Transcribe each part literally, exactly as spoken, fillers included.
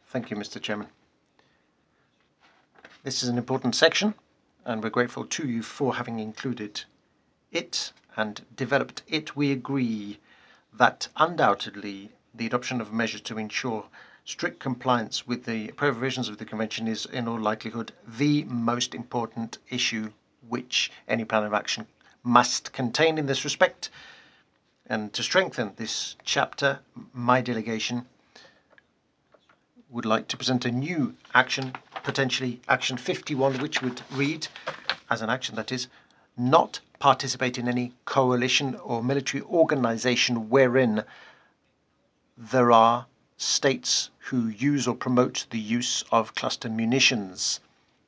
Thank you, Mister Chairman. This is an important section, and we're grateful to you for having included it and developed it. We agree that undoubtedly the adoption of measures to ensure strict compliance with the provisions of the Convention is in all likelihood the most important issue which any plan of action must contain in this respect. And to strengthen this chapter, my delegation would like to present a new action, potentially action fifty-one, which would read as an action that is not participate in any coalition or military organization wherein there are states who use or promote the use of cluster munitions.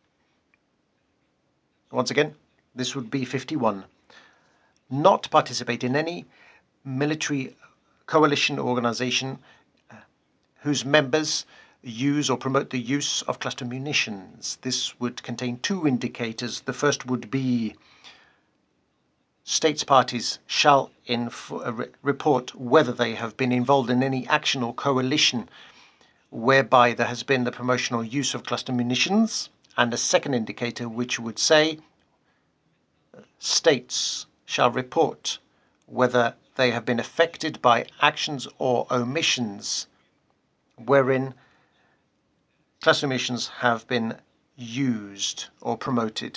Once again, this would be fifty-one. Not participate in any military coalition or organization whose members use or promote the use of cluster munitions. This would contain two indicators. The first would be states parties shall inf- uh, re- report whether they have been involved in any action or coalition whereby there has been the promotion or use of cluster munitions, and a second indicator which would say states shall report whether they have been affected by actions or omissions wherein cluster munitions have been used or promoted.